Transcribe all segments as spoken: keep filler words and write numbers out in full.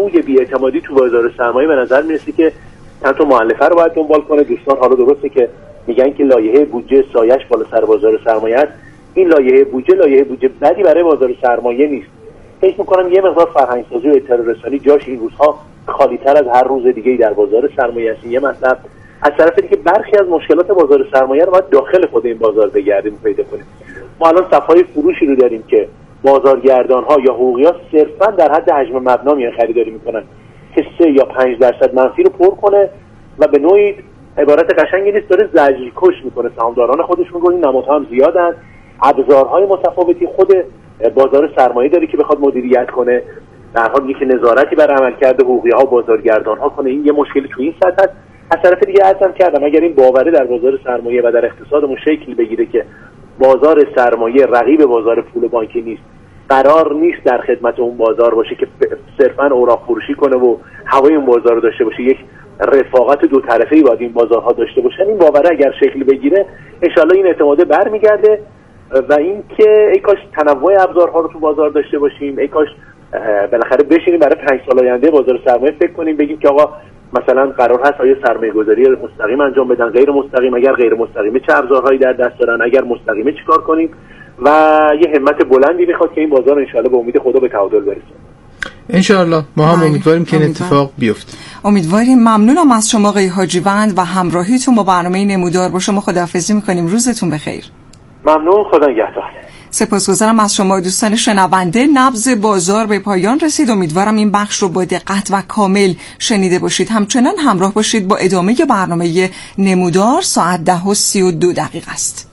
بوی بی‌اعتمادی تو بازار سرمایه به نظر میرسه که چند تا مؤلفه رو باید دنبال کنه. دوستان حالا درسته که میگن که لایحه بودجه سایش بالا سر بازار سرمایه است. این لایحه بودجه لایحه بودجه بدی برای بازار سرمایه نیست. فکر می‌کنم یه مقدار فرهنگ‌سازی و اطلاع رسانی جاش این روزها خالی‌تر از هر روز دیگه‌ای در بازار سرمایه است. یه مطلب از طرف دیگه برخی از مشکلات بازار سرمایه رو باید داخل خود این بازار بگردیم پیدا کنیم. ما الان صفحه‌های فروشی رو داریم که بازارگردان‌ها یا حقوقی‌ها صرفاً در حد حجم مبنا میان خریداری میکنن که سه یا پنج درصد منفی رو پر کنه و به نوعی عبارت قشنگی نیست داره زجر کش میکنه سهامداران خودشون رو. این نمادها هم زیادن، ابزارهای متفاوتی خود بازار سرمایه داره که بخواد مدیریت کنه، در حال یک نظارتی بر عملکرد حقوقی‌ها و بازارگردان‌ها کنه. این یه مشکلی تو این سطح است. از طرف دیگه عرضم کردم اگر این باوره در بازار سرمایه و در اقتصادمون شکل بگیره که بازار سرمایه رقیب بازار پول بانکی نیست، قرار نیست در خدمت اون بازار باشه که صرفاً اوراق فروشی کنه و هوای اون بازار رو داشته باشه، یک رفاقت دو طرفه‌ای باید این بازارها داشته باشن. این باوره اگر شکل بگیره انشالله این اعتماد برمیگرده و این که ای کاش تنوع ابزارها رو تو بازار داشته باشیم، ای کاش بالاخره بشینیم برای پنج سال آینده بازار سرمایه فکر کنیم، بگیم که آقا مثلا قرار هست آیا سرمایه گذاری مستقیم انجام بدن، غیر مستقیم، اگر غیر مستقیمه چه ابزارهایی در دست دارن، اگر مستقیمه چیکار کنیم و یه همت بلندی میخواد که این بازار انشالله به امید خدا به تعادل برسه. انشالله ما هم امیدواریم که این اتفاق بیفته. امیدواریم. ممنونم از شما آقای حاجیوند و همراهیتون با برنامه نمودار. با شما خداحافظی میکنیم. روزتون بخیر. ممنون. خدا نگهدار. سپاسگزارم از شما دوستان شنونده. نبض بازار به پایان رسید. امیدوارم این بخش رو با دقت و کامل شنیده باشید. همچنان همراه باشید با ادامه برنامه نمودار. ساعت ده و سی و دو دقیقه است.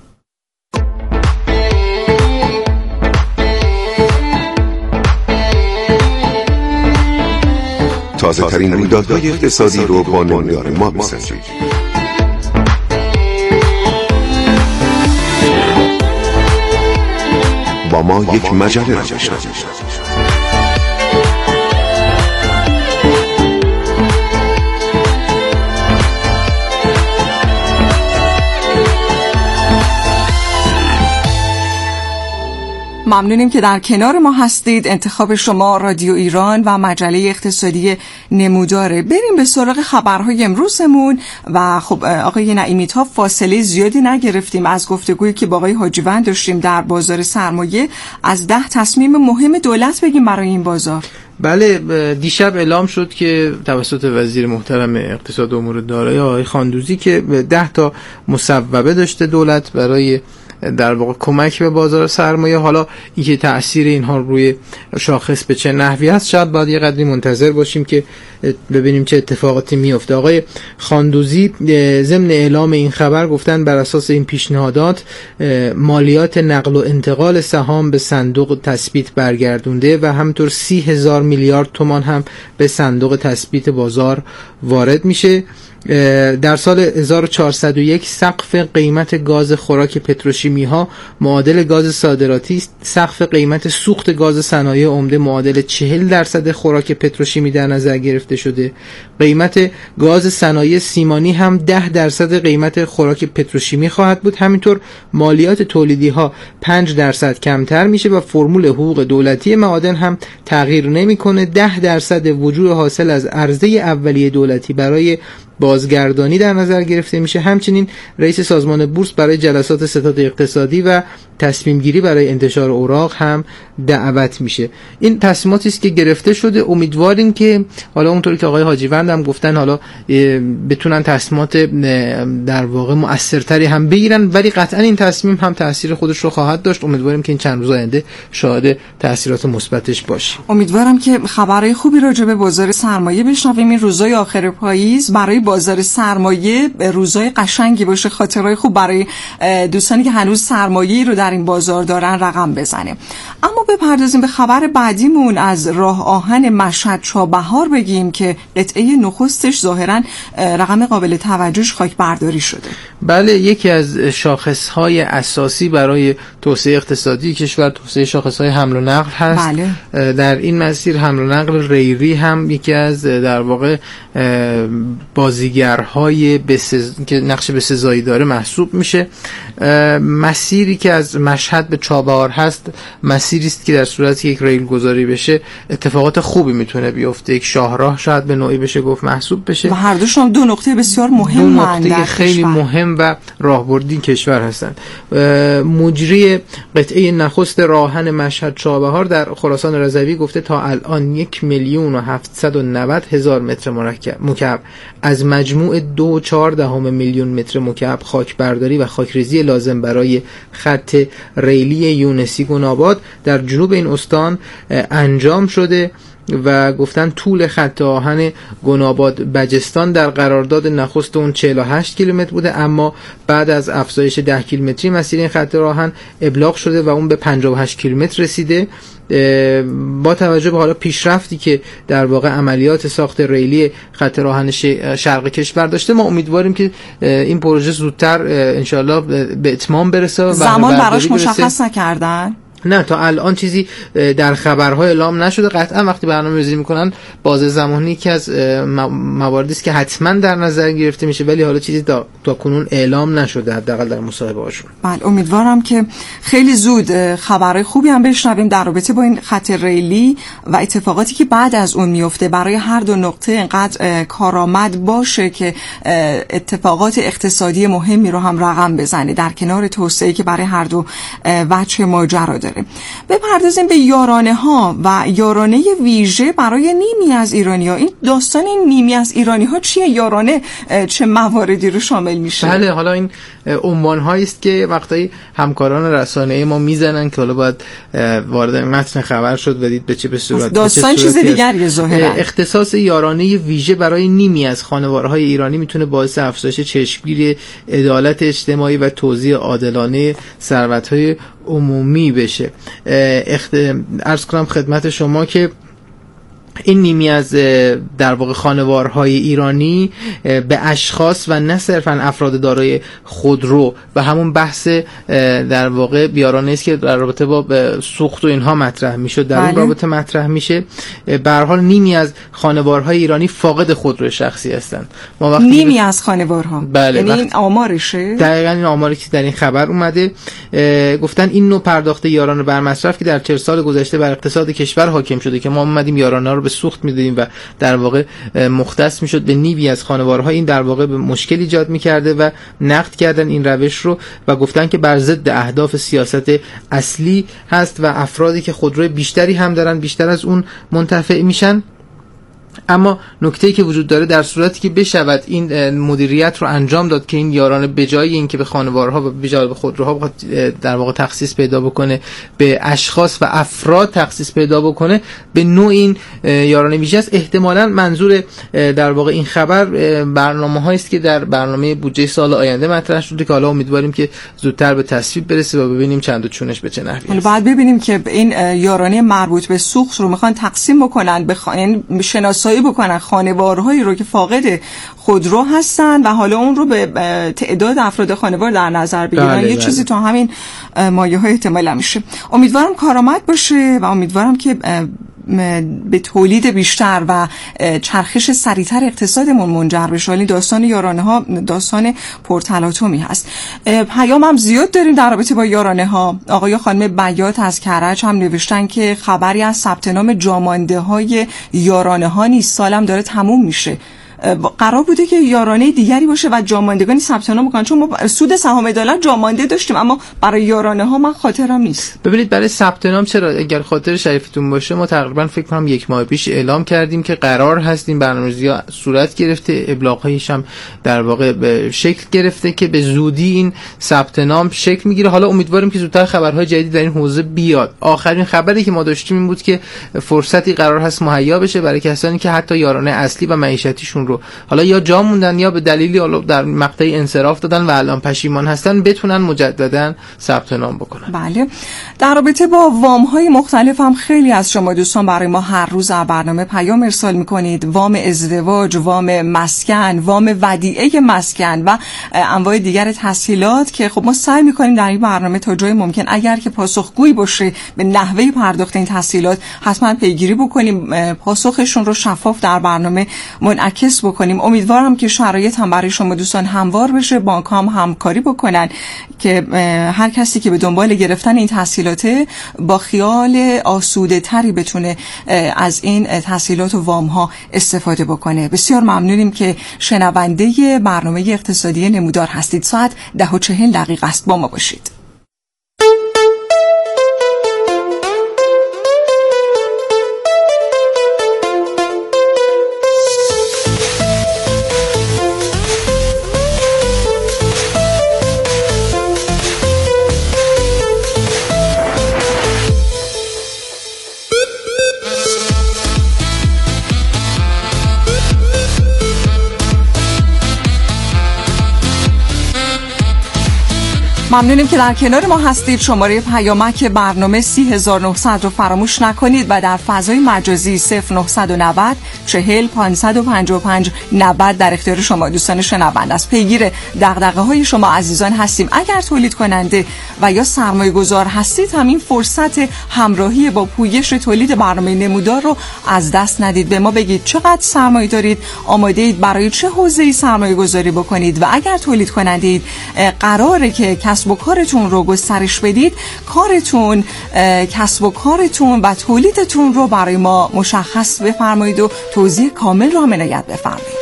تازه ترین رویدادهای اقتصادی رو با نمودار ما بسنجید. با ما یک مجله را بشنوید. ممنونیم که در کنار ما هستید. انتخاب شما رادیو ایران و مجله اقتصادی نموداره. بریم به سراغ خبرهای امروزمون و خب آقای نعیمی تا فاصله زیادی نگرفتیم از گفتگویی که با آقای حاجیوند داشتیم در بازار سرمایه. از ده تصمیم مهم دولت بگیم برای این بازار. بله، دیشب اعلام شد که توسط وزیر محترم اقتصاد و امور دارایی آقای خاندوزی که ده تا مصوبه داشته دولت برای در واقع کمک به بازار سرمایه. حالا اینکه تأثیر اینها روی شاخص به چه نحوی است شاید باید یه قدری منتظر باشیم که ببینیم چه اتفاقاتی میفته. آقای خاندوزی ضمن اعلام این خبر گفتن بر اساس این پیشنهادات مالیات نقل و انتقال سهام به صندوق تثبیت برگردونده و همطور سی هزار میلیارد تومان هم به صندوق تثبیت بازار وارد میشه. در سال هزار و چهارصد و یک سقف قیمت گاز خوراک پتروشیمی ها معادل گاز صادراتی است. سقف قیمت سوخت گاز صنایع عمده معادل چهل درصد خوراک پتروشیمی در نظر گرفته شده. قیمت گاز صنایع سیمانی هم ده درصد قیمت خوراک پتروشیمی خواهد بود. همینطور مالیات تولیدی ها پنج درصد کمتر میشه و فرمول حقوق دولتی معادن هم تغییر نمیکنه. ده درصد وجوه حاصل از عرضه اولیه دولتی برای بازگردانی در نظر گرفته میشه. همچنین رئیس سازمان بورس برای جلسات ستاد اقتصادی و تصمیم گیری برای انتشار اوراق هم دعوت میشه. این تصمیماتی است که گرفته شده. امیدواریم که حالا اونطوری که آقای حاجیوند هم گفتن حالا بتونن تصمیمات در واقع مؤثرتری هم بگیرن، ولی قطعا این تصمیم هم تاثیر خودش رو خواهد داشت. امیدواریم که این چند روز آینده شاهد تاثیرات مثبتش باشیم. امیدوارم که خبرهای خوبی راجع به بازار سرمایه بشنویم. این روزهای آخر پاییز برای بازار سرمایه روزهای قشنگی باشه، خاطرهای خوب برای دوستانی که هنوز سرمایه‌ای رو در این بازار دارن رقم بزنه. اما بپردازیم به خبر بعدیمون. از راه آهن مشهد چابهار بگیم که قطعه نخستش ظاهرا رقم قابل توجهش خاک برداری شده. بله، یکی از شاخص‌های اساسی برای توسعه اقتصادی کشور توسعه شاخص‌های حمل و نقل هست. بله. در این مسیر حمل و نقل ریلی هم یکی از در واقع بازیگرهای بسز... که نقش بسزایی داره محسوب میشه. مسیری که از مشهد به چابهار هست مسیری است که در صورتی یک ریل گذاری بشه اتفاقات خوبی میتونه بیفته. یک شاهراه شاید به نوعی بشه گفت محسوب بشه و هر دوشون دو نقطه بسیار مهم دو نقطه خیلی کشور. مهم و راهبردی کشور هستند. مجری قطعه نخست راهن مشهد چابهار در خراسان رضوی گفته تا الان یک میلیون و هفتصد و نود هزار متر مکعب از مجموع دو و چهار دهم میلیون متر مکعب خاک برداری و خاکریزی لازم برای خط ریلی یونسی گناباد در جنوب این استان انجام شده و گفتن طول خط آهن گناباد بجستان در قرارداد نخست اون چهل و هشت کیلومتر بوده، اما بعد از افزایش ده کیلومتری مسیر این خط آهن ابلاغ شده و اون به پنجاه و هشت کیلومتر رسیده. با توجه به حالا پیشرفتی که در واقع عملیات ساخت ریلی خط آهن شرق کشور داشته، ما امیدواریم که این پروژه زودتر انشالله به اتمام برسه. زمان براش مشخص نکردن؟ نه، تا الان چیزی در خبرها اعلام نشده. قطعا وقتی برنامه‌ریزی میکنن بازه زمانی که از مواردی است که حتما در نظر گرفته میشه، ولی حالا چیزی تا تا کنون اعلام نشده حداقل در مصاحبه هاشون. بله، امیدوارم که خیلی زود خبرهای خوبی هم بشنویم در رابطه با این خط ریلی و اتفاقاتی که بعد از اون میفته. برای هر دو نقطه اینقدر کارآمد باشه که اتفاقات اقتصادی مهمی رو هم رقم بزنه در کنار توسعه‌ای که برای هر دو وجه ماجرا داره. بپردازیم به یارانه ها و یارانه ویژه برای نیمی از ایرانی ها. این داستان این نیمی از ایرانی ها چیه؟ یارانه چه مواردی رو شامل میشه؟ بله، حالا این عنوان هایی است که وقتایی همکاران رسانه‌ای ما میزنن که حالا باید وارد متن خبر شد و دید به چه به صورت داستان چیز دیگری ظاهرا. اختصاص یارانه ویژه برای نیمی از خانوارهای ایرانی میتونه باعث افزایش چشمگیر عدالت اجتماعی و توزیع عادلانه ثروت‌های عمومی بشه. اخت... عرض کنم خدمت شما که این نیمی از در واقع خانوارهای ایرانی به اشخاص و نه صرفا افراد دارای خودرو و همون بحث در واقع یارانه است که در رابطه با سوخت و اینها مطرح میشه، در اون رابطه مطرح میشه. به هر حال نیمی از خانوارهای ایرانی فاقد خودرو شخصی هستند. ما وقتی نیمی بس... از خانوارها، بله، یعنی این آمارشه؟ دقیقاً این آماری که در این خبر اومده. گفتن این نوع پرداخت یارانه بر مصرف که در چهل سال گذشته بر اقتصاد کشور حاکم شده که ما اومدیم یارانه رو به سوخت میدادیم و در واقع مختص میشد به نیمی از خانوارها، این در واقع به مشکل ایجاد میکرده و نقد کردن این روش رو و گفتن که بر ضد اهداف سیاست اصلی هست و افرادی که خودروی بیشتری هم دارن بیشتر از اون منتفع میشن. اما نکته‌ای که وجود داره در صورتی که بشود این مدیریت رو انجام داد که این یارانه به جای اینکه به خانوارها و به جای به خودروها در واقع تخصیص پیدا بکنه به اشخاص و افراد تخصیص پیدا بکنه، به نوع این یارانه ویژه است. احتمالاً منظور در واقع این خبر برنامه‌هایی است که در برنامه بودجه سال آینده مطرح شده که حالا امیدواریم که زودتر به تصویب برسه و ببینیم چند و چونش به چه نحوی است. بعد ببینیم که این یارانه مربوط به سوخت رو میخوان تقسیم بکنن، بخوان شناسایی بکنن خانوارهایی رو که فاقد خودرو هستن و حالا اون رو به تعداد افراد خانوار در نظر بگیرن. یه چیزی تو همین مایه های احتمال میشه. امیدوارم کارآمد باشه و امیدوارم که به تولید بیشتر و چرخش سریعتر اقتصادمون منجر بشه. ولی داستان یارانه ها داستان پرتلاطمی هست. پیام هم زیاد داریم در رابطه با یارانه ها. آقای خانم بیات از کرج هم نوشتن که خبری از ثبت نام جامانده های یارانه ها نیست، سالم داره تموم میشه. قرار بوده که یارانه دیگری باشه و جاماندگانی ثبت نام بکنن، چون ما سود سهام عدالت جامانده داشتیم اما برای یارانه ها من خاطرم نیست. ببینید برای ثبت نام چرا، اگر خاطر شریفتون باشه ما تقریبا فکر کنم یک ماه پیش اعلام کردیم که قرار هست این برنامه‌ریزی‌ها صورت گرفته، ابلاغ‌هایش هم در واقع به شکل گرفته که به زودی این ثبت نام شکل میگیره. حالا امیدواریم که زودتر خبرهای جدید در این حوزه بیاد. آخرین خبری که ما داشتیم این بود که فرصتی قرار هست مهیا بشه برای کسانی که حتی یارانه اصلی و معیشتیشون رو حالا یا جا موندن یا به دلیلی حالا در مقطع انصراف دادن و الان پشیمان هستن بتونن مجددا ثبت نام بکنن. بله، در رابطه با وام‌های مختلف هم خیلی از شما دوستان برای ما هر روز در برنامه پیام ارسال می‌کنید. وام ازدواج، وام مسکن، وام ودیعه مسکن و انواع دیگر تسهیلات که خب ما سعی می‌کنیم در این برنامه تا جای ممکن اگر که پاسخگویی باشه به نحوه پرداخت این تسهیلات حتما پیگیری بکنیم، پاسخشون رو شفاف در برنامه منعکس تشخیص بکنیم. امیدوارم که شرایط هم برای شما دوستان هموار بشه، بانک هم همکاری بکنن که هر کسی که به دنبال گرفتن این تسهیلاته با خیال آسوده تری بتونه از این تسهیلات و وام ها استفاده بکنه. بسیار ممنونیم که شنونده برنامه اقتصادی نمودار هستید. ساعت ده و چهل دقیقه است، با ما باشید. ممنونیم که در کنار ما هستید. شماره پیامک برنامه سی هزار و نهصد رو فراموش نکنید و در فضای مجازی صفر نه نه صفر چهل پانصد و پنجاه و پنج نود در اختیار شما دوستان شنونده است. پیگیر دغدغه های شما عزیزان هستیم. اگر تولید کننده و یا سرمایه گذار هستید، همین فرصت همراهی با پویش تولید برنامه نمودار رو از دست ندید. به ما بگید چقدر سرمایه دارید، آماده اید برای چه حوزه‌ای سرمایه گذاری بکنید و اگر تولید کننده اید قراره که کسب و کارتون رو گسترش بدید، کارتون، کسب و کارتون و تولیدتون رو برای ما مشخص بفرمایید و توضیح کامل رو هم عنایت بفرمایید.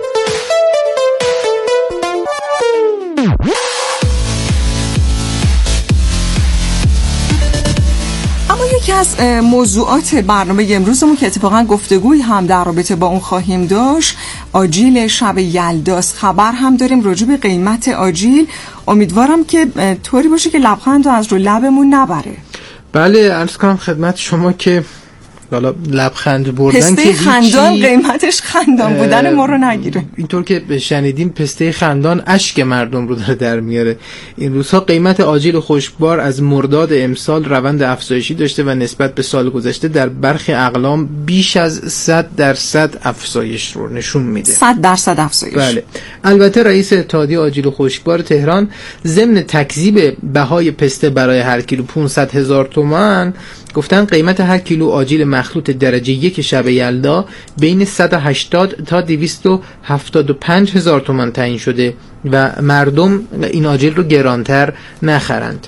اما یکی از موضوعات برنامه امروزمون که اتفاقا گفتگوی هم در رابطه با اون خواهیم داشت، آجیل شب یلداست. خبر هم داریم راجع به قیمت آجیل. امیدوارم که طوری باشه که لبخند رو از رو لبمون نبره. بله، عرض کنم خدمت شما که حالا لبخند بردن پسته خندان قیمتش خندان بودن ما رو نگیره. اینطور که شنیدیم پسته خندان اشک مردم رو داره در میاره. این روزها قیمت آجیل و خشکبار از مرداد امسال روند افزایشی داشته و نسبت به سال گذشته در برخی اقلام بیش از صد درصد افزایش رو نشون میده. صد درصد افزایش. بله. البته رئیس اتحادیه آجیل و خشکبار تهران ضمن تکذیب بهای پسته برای هر کیلو پانصد هزار تومان گفتن قیمت هر کیلو آجیل مخلوط درجه یک شب یلدا بین صد و هشتاد تا دویست و هفتاد و پنج هزار تومان تعیین شده و مردم این آجیل رو گرانتر نخرند.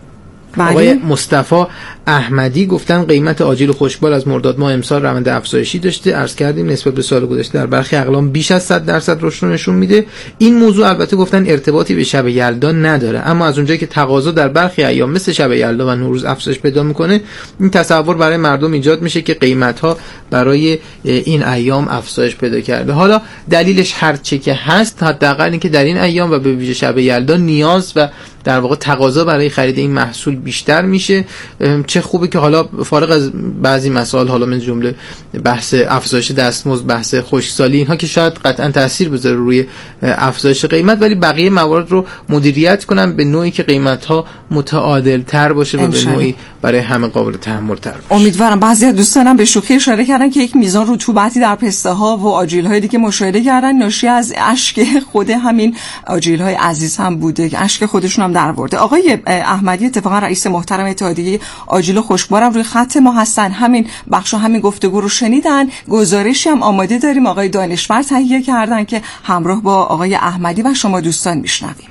آقای مصطفی احمدی گفتن قیمت آجیل و خشکبار از مرداد ماه امسال روند افزایشی داشته. عرض کردیم نسبت به سال گذشته در برخی اقلام بیش از صد درصد رشد نشون میده. این موضوع البته گفتن ارتباطی به شب یلدا نداره، اما از اونجایی که تقاضا در برخی ایام مثل شب یلدا و نوروز افزایش پیدا میکنه، این تصور برای مردم ایجاد میشه که قیمت ها برای این ایام افزایش پیدا کرده. حالا دلیلش هر چه که هست، حداقل اینکه در این ایام و به ویژه شب یلدا نیاز و در واقع تقاضا برای خرید این محصول بیشتر میشه. چه خوبه که حالا فارغ از بعضی مسائل، حالا من جمله بحث افزایش دستمزد، بحث خشکسالی، اینها که شاید قطعا تاثیر بذاره روی افزایش قیمت، ولی بقیه موارد رو مدیریت کنن به نوعی که قیمت ها متعادل تر باشه و به نوعی برای همه قابل تحمل تر باشه. امیدوارم. بعضی از دوستانم به شوخی اشاره کردن که یک میزان رطوبتی در پسته ها و آجیل های دیگه مشاهده کردن، ناشی از اشک خود همین آجیل های عزیز هم بوده که اشک خودشون هم درآورده. آقای احمدی اتفاقا رئیس محترم اتحادیه آجیل و خشکبار هم روی خط ما هستن، همین بخش و همین گفتگو رو شنیدن. گزارشی هم آماده داریم آقای دانشور تهیه کردن که همراه با آقای احمدی و شما دوستان میشنویم.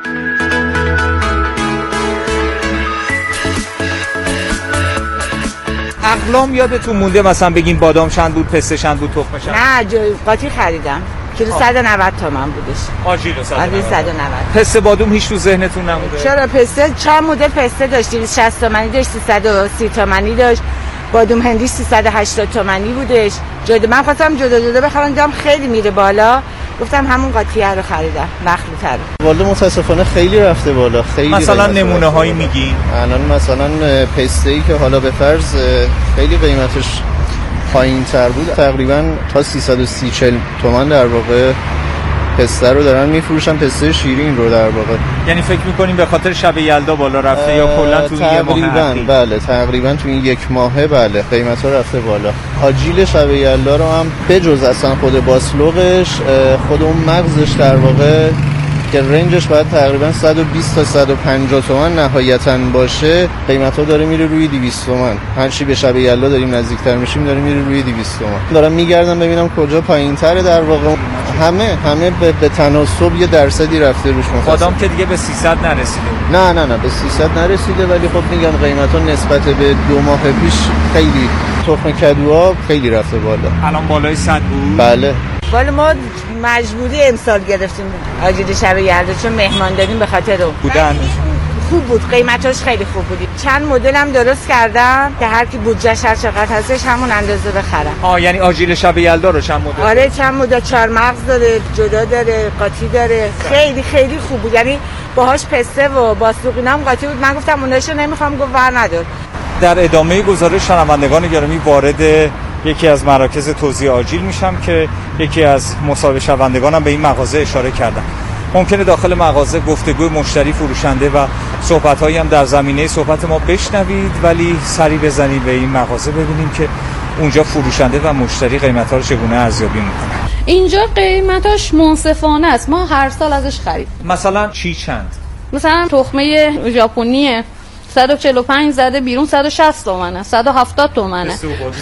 اقلام یادتون مونده مثلا بگین بادام چند بود، پسته چند بود، تخمه چند؟ نه، قاطی خریدم کیلو صد و نود تومن بودش. آجیل صد و نود. پسته بادام هیچ تو ذهنتون نموده؟ چرا؟ پسته چند مدل پسته داشت، دویست و شصت تومانی داشت، سیصد و سی تومانی داشت، بادام هندی سیصد و هشتاد تومانی بودش. جدا من خواستم جدا جدا بخرم، دیدم خیلی میره بالا، گفتم همون قاطیه رو خریدم، مخلوطه رو. والا متاسفانه خیلی رفته بالا. خیلی مثلا نمونه هایی میگین؟ الان مثلا پسته ای که حالا به فرض خیلی قیمتش پایین تر بود، تقریبا تا سیصد و سی چهل تومان در واقع پسته رو دارن میفروشن، پسته شیرین رو در واقع. یعنی فکر میکنیم به خاطر شب یلدا بالا رفته یا کلا تو یه ماه؟ بله تقریبا تو این یک ماهه بله قیمت ها رفته بالا. آجیل شب یلدا رو هم بجز اصلا خود باسلوقش، خود اون مغزش در واقع که رنجش باید تقریبا صد و بیست تا صد و پنجاه تومن نهایتاً باشه، قیمت‌ها داره میره روی دویست تومن. هر چی به شب یلدا داریم نزدیکتر میشیم داره میره روی دویست تومن. دارم میگردم ببینم کجا پایین‌تره. در واقع همه همه به, به تناسب یه درصدی رفته روش. بادام که دیگه به سیصد نرسیده. نه نه نه به سیصد نرسیده، ولی خب میگم قیمت‌ها نسبت به دو ماه پیش خیلی، تخم کدوها خیلی رفته بالا. الان بالای صد بود. بله. ولی ما مجبوری امسال گرفتیم آجیل شب یلدا چون مهمان داریم، به خاطر رو بودن خوب بود، قیمتاش خیلی خوب بود. چند مدل هم درست کردم که هر کی بودجه‌ش هر چقدر هستش همون اندازه بخرم. آ یعنی آجیل شب یلدا رو چند مدل؟ آره چند مدل، چهار مغز داره، جدا داره، قاطی داره. خیلی خیلی خوب بود، یعنی باهاش پسته و باسوق اینا هم قاطی بود. من گفتم اوناشو نمیخوام، گفت ور ندار. در ادامه گزارش شنوندگان گرامی وارد یکی از مراکز توزیع آجیل میشم که یکی از مصاحبه شوندگانم به این مغازه اشاره کردن. ممکنه داخل مغازه گفتگوی مشتری فروشنده و صحبت‌هایی هم در زمینه صحبت ما بشنوید، ولی سری بزنید به این مغازه ببینیم که اونجا فروشنده و مشتری قیمت‌ها رو چگونه ارزیابی می‌کنن. اینجا قیمتاش منصفانه است، ما هر سال ازش خرید. مثلا چی چند؟ مثلا تخمه ژاپنیه صد و چهل و پنج زده بیرون صد و شصت تومنه، صد و هفتاد تومنه.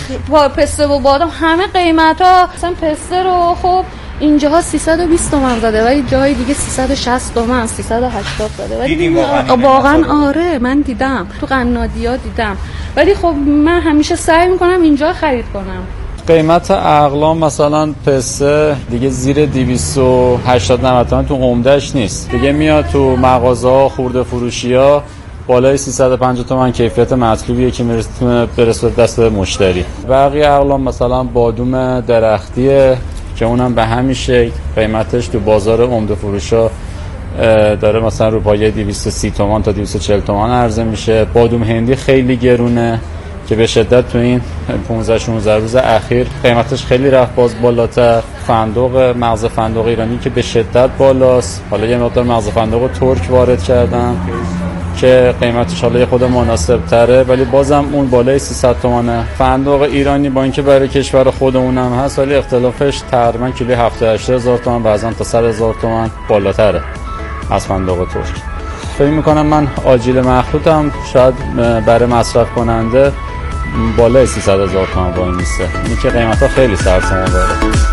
پسته و بادام همه قیمتا. مثلا پسته رو خب اینجاها سیصد و بیست تومن زده، ولی جای دیگه سیصد و شصت تومن، سیصد و هشتاد زده. ولی واقعا آره من دیدم تو قنادی‌ها دیدم، ولی خب من همیشه سعی میکنم اینجا خرید کنم. قیمت اقلام مثلا پسته دیگه زیر دویست و هشتاد نود تومن تو عمدهش نیست دیگه، میاد تو مغازه‌ها خورده فروشی‌ها بالای سیصد و پنجاه تومن کیفیت مطلوبیه که میرسه برسه دست مشتری. بقیه اقلام مثلا بادوم درختیه که اونم به همین شکل قیمتش تو بازار عمده فروشا داره مثلا رو پایه دویست و سی تومن تا دویست و چهل تومن عرضه میشه. بادوم هندی خیلی گرونه که به شدت تو این پانزده شانزده روز اخیر قیمتش خیلی رفت باز بالاتر. فندق، مغز فندق ایرانی که به شدت بالاست. حالا یه مقدار مغز فندق ترک وارد کردن که قیمتش حالا خود مناسب تره، ولی بازم اون بالای سیصد تومانه. فندق ایرانی با اینکه برای کشور خودمون هم هست، ولی اختلافش تقریبا کیلوی هفتاد هشتاد هزار تومان، بعضا تا صد هزار تومان بالاتره از فندق ترک. فکر میکنم من آجیل مخلوطم شاید برای مصرف کننده بالای سیصد هزار تومان وای میسته. این که قیمت‌ها خیلی سرسام داره.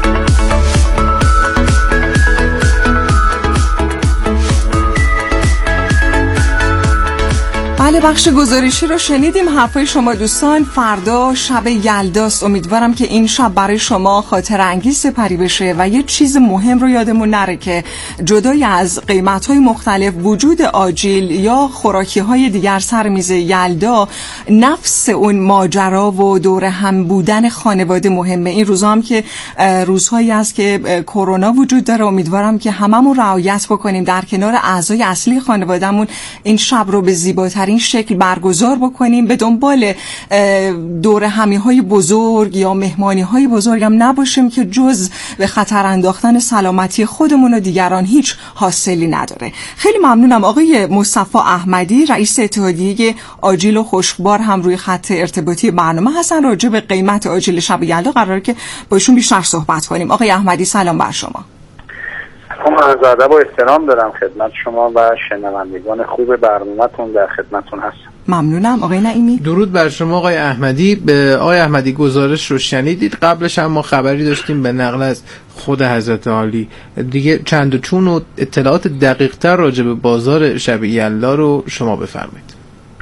بله بخش گزارشی رو شنیدیم. حرفای شما دوستان. فردا شب یلداست. امیدوارم که این شب برای شما خاطر انگیز سپری بشه و یه چیز مهم رو یادمون نره که جدای از قیمت‌های مختلف، وجود آجیل یا خوراکی‌های دیگر سر میز یلدا، نفس اون ماجرا و دور هم بودن خانواده مهمه. این روزا هم که روزهایی است که کرونا وجود داره، امیدوارم که هممون رعایت بکنیم، در کنار اعضای اصلی خانوادهمون این شب رو به زیباترین شکل برگزار بکنیم. به دنبال دور همی‌های بزرگ یا مهمانی‌های بزرگ هم نباشیم که جز به خطر انداختن سلامتی خودمون و دیگران هیچ حاصلی نداره. خیلی ممنونم. آقای مصطفی احمدی رئیس اتحادیه آجیل و خشکبار هم روی خط ارتباطی برنامه هستن. راجع به قیمت آجیل شب یلدا قراره که با ایشون بیشتر صحبت کنیم. آقای احمدی سلام بر شما. سلام، عرض ادب و احترام دارم خدمت شما و شنوندگان خوب برنامه‌تون، در خدمتتون هستم. ممنونم. آقای نعیمی. درود بر شما آقای احمدی. به آقای احمدی گزارش رو شنیدید. قبلش هم ما خبری داشتیم به نقل از خود حضرت عالی. دیگه چند و چون و اطلاعات دقیق تر راجع به بازار شب یلدا رو شما بفرمایید.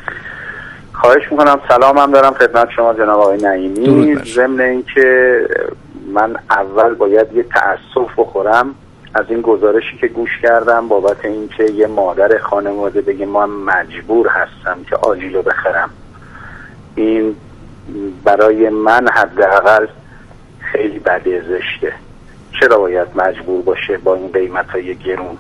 خواهش میکنم. سلامم دارم خدمت شما جناب آقای نعیمی. ضمن اینکه من اول باید یه تأسف بخورم از این گزارشی که گوش کردم بابت اینکه یه مادر خانواده بگه من مجبور هستم که آجیل رو بخرم. این برای من حداقل خیلی بده، زشته. چرا باید مجبور باشه با این قیمت‌های گرون؟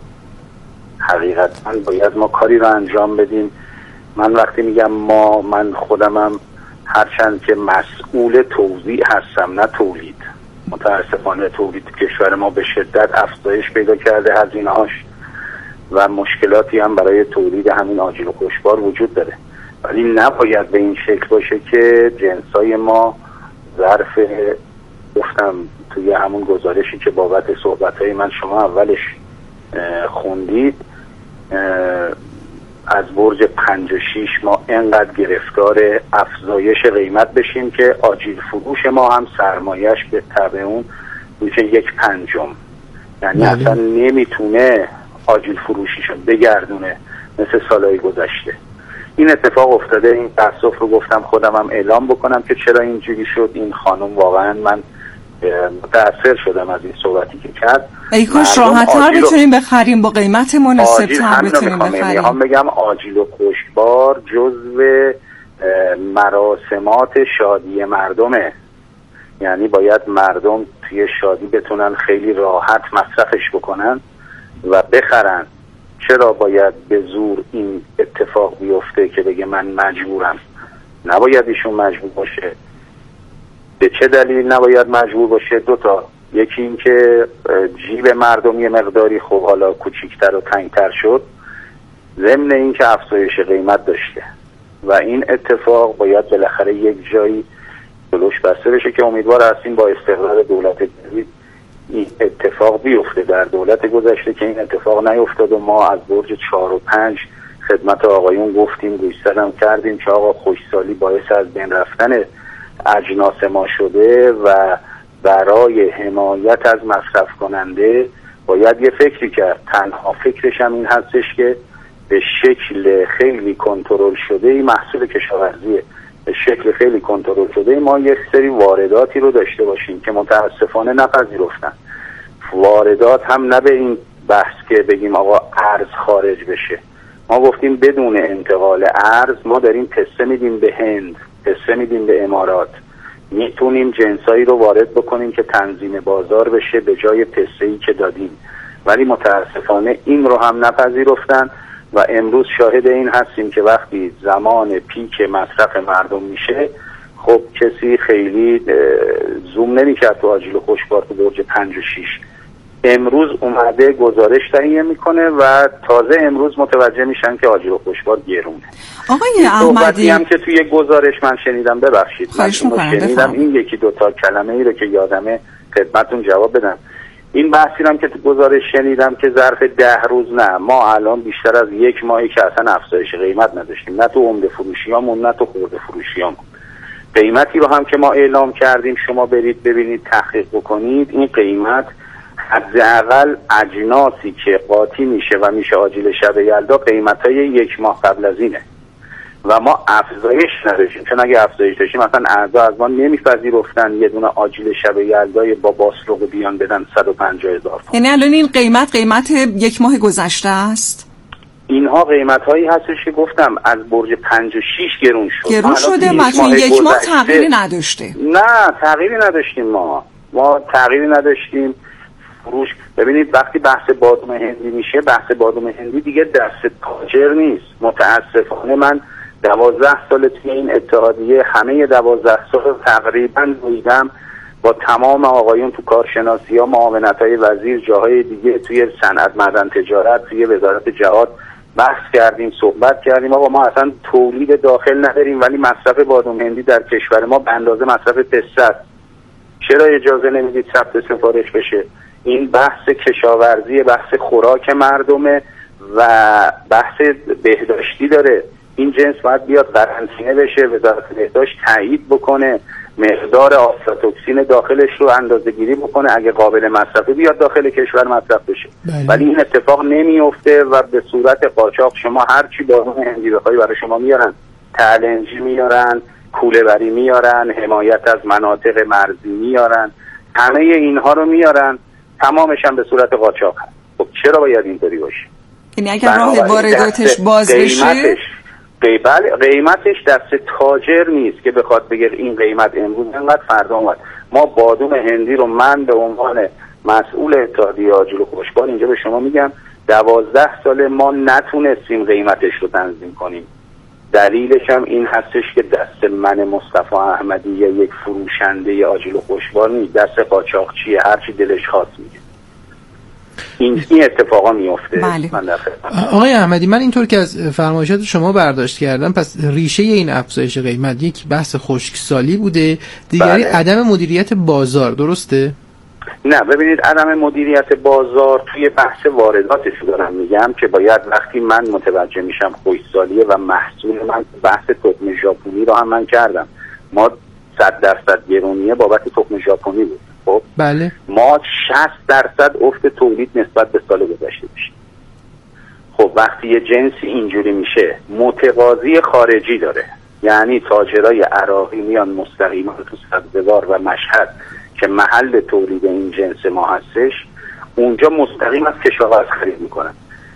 حقیقتاً باید ما کاری رو انجام بدیم. من وقتی میگم ما، من خودمم هرچند که مسئول توزیع هستم نه تولید، متاسفانه تولید کشور ما به شدت افزایش پیدا کرده هزینه‌هاش و مشکلاتی هم برای تولید همین آجیل و خشکبار وجود داره، ولی نباید به این شکل باشه که جنسای ما ظرف، گفتم توی همون گزارشی که بابت صحبت‌های من شما اولش خوندید از برج پنج و شیش ما انقدر گرفتار افزایش قیمت بشیم که آجیل فروش ما هم سرمایهش به تبع اون میشه یک پنجم، یعنی بله. اصلا نمیتونه آجیل فروشیشو بگردونه مثل سالهای گذشته. این اتفاق افتاده. این تأسف رو گفتم خودم هم اعلام بکنم که چرا اینجوری شد. این خانم واقعا من متأثر شدم از این صحبتی که کرد. ای کاش راحت‌تر بتونیم بخریم، با قیمت مناسب‌تر بتونیم بخریم. میخوام بگم آجیل و خشکبار جزو مراسمات شادی مردمه، یعنی باید مردم توی شادی بتونن خیلی راحت مصرفش بکنن و بخرن. چرا باید به زور این اتفاق بیفته که بگه من مجبورم؟ نباید ایشون مجبور باشه. به چه دلیل نباید مجبور باشه؟ دوتا، یکی این که جیب مردم یه مقداری خب حالا کوچیکتر و تنگتر شد، ضمن این که افزایش قیمت داشته و این اتفاق باید بالاخره یک جایی جلوش بسته بشه که امیدوار هستیم با استقرار دولت جدید این اتفاق بیفته. در دولت گذشته که این اتفاق نیفتاد و ما از برج چهار و پنج خدمت آقایون گفتیم، گوشزدم کردیم که آقا خوشسالی باعث از بین رفتن اجناس ما شده و برای حمایت از مصرف کننده باید یه فکری کرد. تنها فکرش هم این هستش که به شکل خیلی کنترل شده ای محصول کشاورزیه، به شکل خیلی کنترل شده ای ما یک سری وارداتی رو داشته باشیم که متاسفانه نپذیرفتن. واردات هم نه به این بحث که بگیم آقا ارز خارج بشه. ما گفتیم بدون انتقال ارز ما داریم پسته میدیم به هند، پسته میدیم به امارات، میتونیم جنسایی رو وارد بکنیم که تنظیم بازار بشه به جای پسته‌ای که دادیم، ولی متاسفانه این رو هم نپذیرفتن و امروز شاهد این هستیم که وقتی زمان پیک مصرف مردم میشه خب کسی خیلی زوم نمی‌کرد تو آجیل و خشکبار تو برج پنج و شیش. امروز اومده گزارش تهیه میکنه و تازه امروز متوجه میشن که آجیل و خشکبار گرونه. آقای احمدی هم که توی یک گزارش من شنیدم، ببخشید من شنیدم این یکی دوتا کلمه ای رو که یادمه خدمتون جواب بدم. این بحثی هم که تو گزارش شنیدم که ظرف ده روز نه، ما الان بیشتر از یک ماهی که اصلا افزایش قیمت نداشتیم، نه تو عمده فروشیامون نه تو خرده فروشیامون. قیمتی رو هم که ما اعلام کردیم شما برید ببینید تحقیق بکنید، این قیمت حداقل اجناسی که قاطی میشه و میشه آجیل شب یلدا قیمتای یک ماه قبل از اینه و ما افزایش نداشتیم، چون اگه افزایش داشتیم مثلا اعضا از ما نمیپذیرفتن یه دونه آجیل شب یلدای با باسلوق بیان بدن صد و پنجاه هزار تومان. یعنی الان این قیمت قیمت یک ماه گذشته است؟ اینها قیمت هایی هستش که گفتم از برج پنج و شیش گرون شد. گرون شده مثلا یک ماه تغییری نداشته؟ نه تغییری نداشتیم، ما ما تغییری نداشتیم. فروش ببینید وقتی بحث بادام هندی میشه، بحث بادام هندی دیگه دست تاجر نیست. متاسفانه من دوازده سال توی این اتحادیه همه دوازده سال تقریبا بودم با تمام آقایون تو کارشناسی ها، معاونت های وزیر، جاهای دیگه توی صنعت، معدن، تجارت، توی وزارت جهاد بحث کردیم، صحبت کردیم. آقا ما اصلا تولید داخل نداریم ولی مصرف بادام هندی در کشور ما به اندازه مصرف پسته است. چرا اجازه نمیدید ثبت سفارش بشه؟ این بحث کشاورزی، بحث خوراک مردمه و بحث بهداشتی داره. این جنس باید بیاد قرنطینه بشه، وزارت بهداشت تایید بکنه، مقدار آفلاتوکسین داخلش رو اندازه گیری بکنه، اگه قابل مصرفه بیاد داخل کشور مصرف بشه. بله. ولی این اتفاق نمیفته و به صورت قاچاق شما هرچی بادام هندی بخوای برای شما میارن، تعلنجی میارن، کوله بری میارن، حمایت از مناطق مرزی میارن، همه اینها رو میارن، تمامش هم به صورت قاچاق هست. خب چرا باید اینطوری باشه؟ یعنی اگر راه وارداتش باز بشه بله قیمتش دست تاجر نیست که بخواد بگه این قیمت امروز انقدر فردا اومد. ما بادام هندی رو من به عنوان مسئول اتحادیه آجیل و خشکبار اینجا به شما میگم دوازده ساله ما نتونستیم قیمتش رو تنظیم کنیم. دلیلش هم این هستش که دست من مصطفی احمدی یا یک فروشنده آجیل و خشکبار نیست، دست قاچاقچیه، هرچی دلش خواست میگه. این این اتفاقا میفته. بله. آقای احمدی من اینطور که از فرمایشات شما برداشت کردم، پس ریشه این افزایش قیمت یک بحث خشکسالی بوده، دیگری بله. عدم مدیریت بازار، درسته؟ نه ببینید، عدم مدیریت بازار توی بحث وارداتش دارم میگم که باید وقتی من متوجه میشم خشکسالیه و محصول من، بحث تخم ژاپنی رو هم من کردم، ما صد درصد گرونیه بابت تخم ژاپنی بود. خب بله ما شصت درصد افت تولید نسبت به سال گذشته میشه. خب وقتی یه جنسی اینجوری میشه متقاضی خارجی داره، یعنی تاجرای عراقی میان مستقیما تو سبزوار و مشهد که محل تولید این جنس ما هستش، اونجا مستقیم از کشاورز خرید میکنن.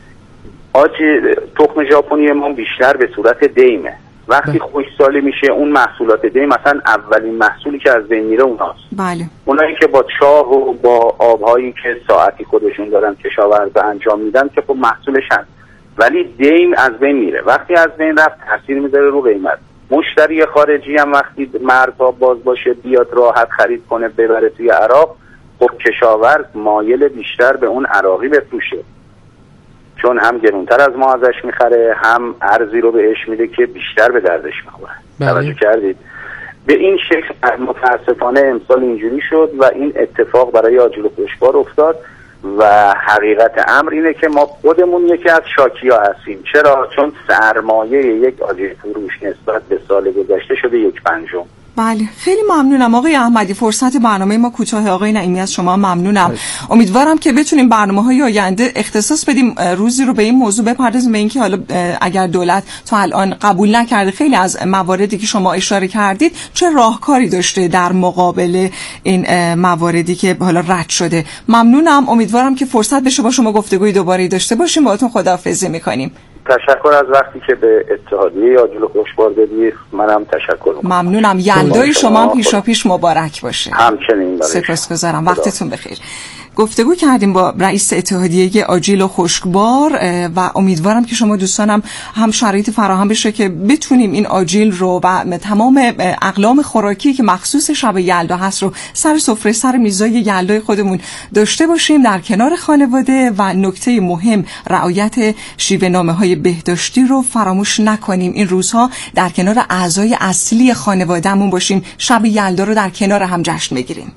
آجی تخم ژاپنی ما بیشتر به صورت دیمه. وقتی خشکسالی میشه اون محصولات دیم مثلا اولین محصولی که از بین میره اوناست. بله. اونایی که با چاه و با آبهایی که ساعتی خودشون دارن کشاورز انجام میدن که خب محصولشن، ولی دیم از بین میره. وقتی از بین رفت تاثیر میذاره رو قیمت. مشتری خارجی هم وقتی مرزها باز باشه بیاد راحت خرید کنه ببره توی عراق، خب کشاورز مایل بیشتر به اون عراقی بفروشه، چون هم گرونتر از ما ازش میخره، هم ارزی رو بهش میده که بیشتر به دردش میخوره. توجه کردید؟ به این شکل متاسفانه امسال اینجوری شد و این اتفاق برای آجیل و خشکبار افتاد و حقیقت امر اینه که ما خودمون یکی از شاکی‌ها هستیم. چرا؟ چون سرمایه یک آجیل فروش نسبت به سال گذشته شده یک پنجم. بله خیلی ممنونم آقای احمدی. فرصت برنامه ما کوتاه. آقای نعیمی از شما ممنونم. باید. امیدوارم که بتونیم برنامه‌های آینده اختصاص بدیم روزی رو به این موضوع بپردازیم، به اینکه حالا اگر دولت تا الان قبول نکرده خیلی از مواردی که شما اشاره کردید چه راهکاری داشته در مقابل این مواردی که حالا رد شده. ممنونم. امیدوارم که فرصت بشه با شما گفتگوی دوباره داشته باشیم. باهاتون خداحافظی می‌کنیم. تشکر از وقتی که به اتحادیه آجیل و خشکبار دادید. منم تشکر می‌کنم. ممنونم. یلدای شما هم پیشا پیش مبارک باشه. همچنین. سپاسگزارم. وقتتون بخیر. گفتگو کردیم با رئیس اتحادیه آجیل و خشکبار و امیدوارم که شما دوستانم هم شرایط فراهم بشه که بتونیم این آجیل رو و تمام اقلام خوراکی که مخصوص شب یلدا هست رو سر سفره سر میزای یلدای خودمون داشته باشیم در کنار خانواده و نکته مهم رعایت شیوه نامه‌های بهداشتی رو فراموش نکنیم. این روزها در کنار اعضای اصلی خانوادهمون باشیم، شب یلدا رو در کنار هم جشن بگیریم.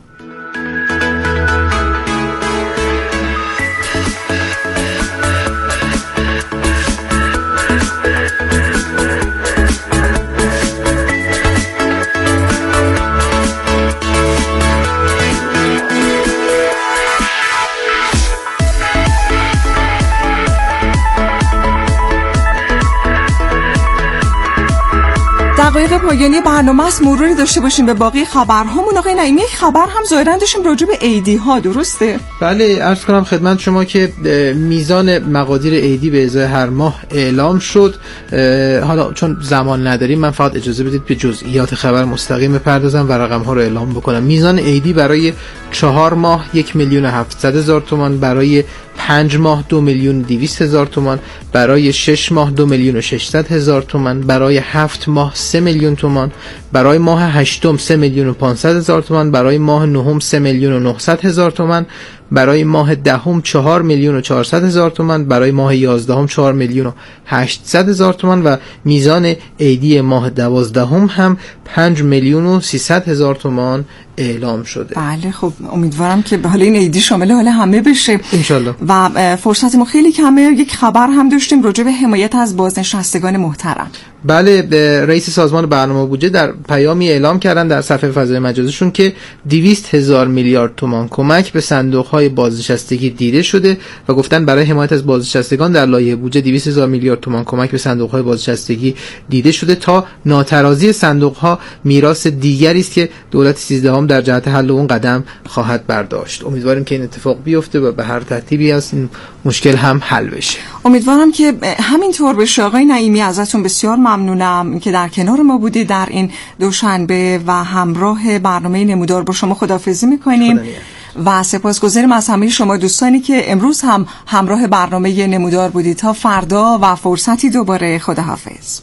دقایق پایانی برنامه است. مروری داشته باشیم به باقی خبرهامون. آقای نعیمی خبر هم ظاهرا داشتیم راجع به عیدی ها، درسته؟ بله عرض کنم خدمت شما که میزان مقادیر عیدی به ازای هر ماه اعلام شد. حالا چون زمان نداریم من فقط اجازه بدید به جزئیات خبر مستقیم بپردازم و رقم ها رو اعلام بکنم. میزان عیدی برای چهار ماه یک میلیون هفتصد هزار تومان، برای پنج ماه دو میلیون دویست هزار تومان، برای شش ماه دو میلیون و ششصد هزار تومان، برای هفت ماه سه میلیون تومان، برای ماه هشتم سه میلیون و پانصد هزار تومان، برای ماه نهم سه میلیون و نهصد هزار تومان، برای ماه دهم چهار میلیون و چهارصد هزار تومان، برای ماه یازدهم چهار میلیون و هشتصد هزار تومان و میزان عیدی ماه دوازدهم هم پنج میلیون و سیصد هزار تومان اعلام شده. بله خب امیدوارم که به حال این عیدی شامل حال همه بشه انشالله. و فرصت ما خیلی کمه. یک خبر هم داشتیم راجع به حمایت از بازنشستگان محترم. بله رئیس سازمان برنامه بودجه در پیامی اعلام کردن در صفحه فضای مجازیشون که دویست هزار میلیارد تومان کمک به صندوق‌های بازنشستگی دیده شده و گفتن برای حمایت از بازنشستگان در لایحه بودجه دویست هزار میلیارد تومان کمک به صندوق‌های بازنشستگی دیده شده تا ناترازی صندوق‌ها میراث دیگری است که دولت سیزدهم در جهت حل اون قدم خواهد برداشت. امیدواریم که این اتفاق بیفته و به هر ترتیبی از این مشکل هم حل بشه. امیدوارم که همینطور بشه. آقای نعیمی ازتون بسیار ممنونم که در کنار ما بودید در این دوشنبه و همراه برنامه نمودار با شما خداحافظی می‌کنیم و سپاسگزاریم از همه شما دوستانی که امروز هم همراه برنامه نمودار بودید. تا فردا و فرصتی دوباره. خداحافظ.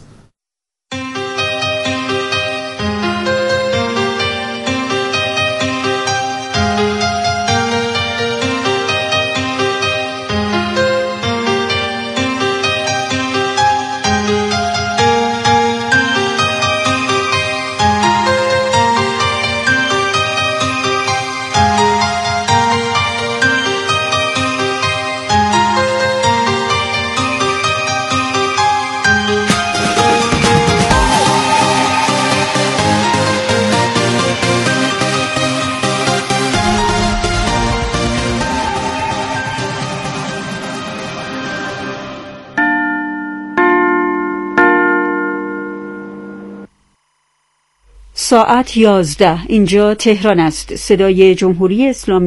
ساعت یازده اینجا تهران است. صدای جمهوری اسلامی